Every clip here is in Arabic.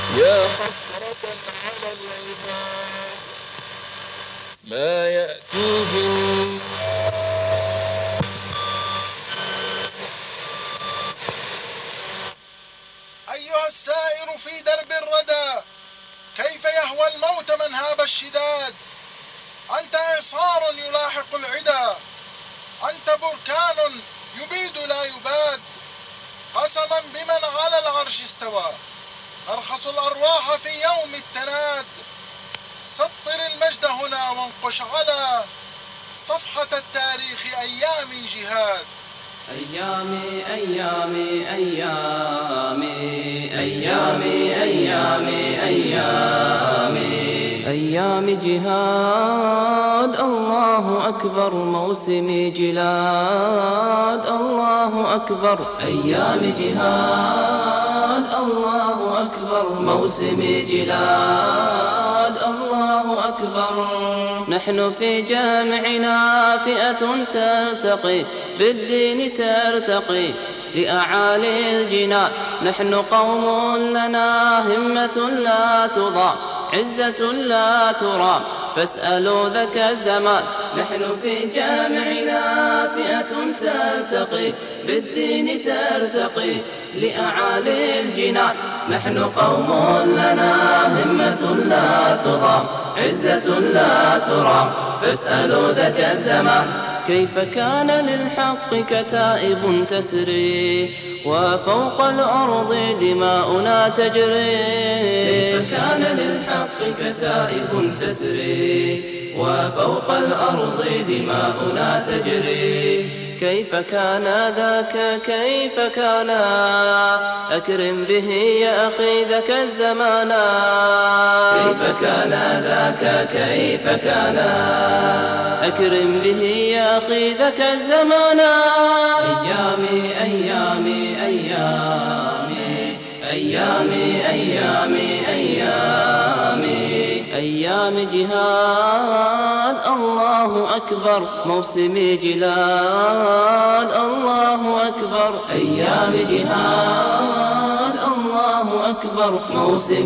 يا حسرة على العباد ما يأتيهم أيها السائر في درب الردى، كيف يهوى الموت من هاب الشداد؟ أنت إعصار يلاحق العدا، أنت بركان يبيد لا يباد. قسما بمن على العرش استوى، ترخص الأرواح في يوم التناد. سطر المجد هنا وانقش على صفحة التاريخ أيامي جهاد. أيامي أيامي أيامي أيامي أيامي أيامي أيامي جهاد. الله أكبر موسم جلاد، الله أكبر أيام جهاد. الله أكبر موسم جلاد، الله أكبر. نحن في جامعنا فئة تلتقي بالدين ترتقي لأعالي الجنان. نحن قوم لنا همة لا تضاع، عزة لا ترام، فاسألوا ذاك الزمان. نحن في جامعنا فئة تلتقي بالدين ترتقي لأعالي الجنان. نحن قوم لنا همة لا تضام، عزة لا ترام، فاسألوا ذاك الزمان. كيف كان للحق كتائب تسري وفوق الأرض دماؤنا تجري؟ كيف كان للحق كتائب تسري وفوق الأرض دماؤنا تجري؟ كيف كان ذاك كيف كان؟ أكرم به يا أخي ذاك الزمان. كيف كان ذاك كيف كان؟ أكرم به يا أخي ذاك الزمان. أيامي أيامي أيامي أيامي أيامي أيامي أيام جهاد. الله أكبر موسم جلاد، الله أكبر أيام جهاد. الله أكبر موسم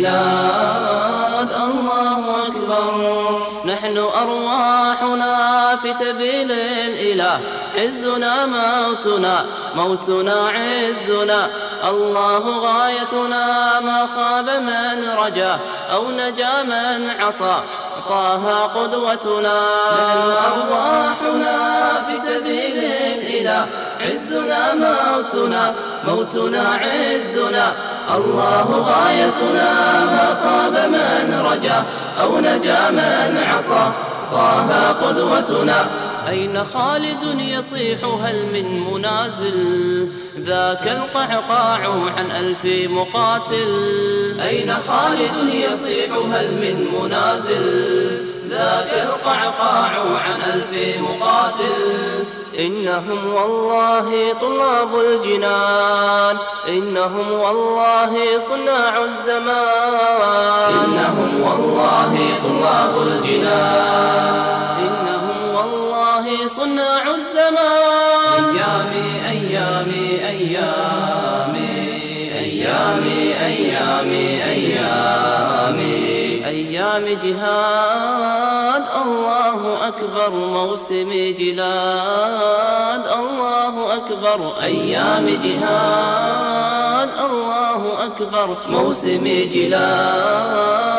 جلاد، الله أكبر. نحن أرواحنا في سبيل الإله، عزنا موتنا، موتنا عزنا. الله غايتنا، ما خاب من رجاه أو نجا من عصى، طه قدوتنا. نحن أرواحنا في سبيل الإله، عزنا موتنا، موتنا عزنا. الله غايتنا، ما خاب من رجاه أو نجا من عصى، طه قدوتنا. أين خالد يصيح هل من منازل؟ ذاك القعقاع عن 1000 مقاتل. أين خالد يصيح هل من منازل؟ ذاك القعقاع عن 1000 مقاتل. إنهم والله طلاب الجنان، إنهم والله صناع الزمان. إنهم والله طلاب الجنان، إنهم والله صناع الزمان. أيامي أيامي أيامي أيامي أيامي أيامي أيام جهاد. الله أكبر موسم جلاد، الله أكبر أيام جهاد. الله أكبر موسم جلاد.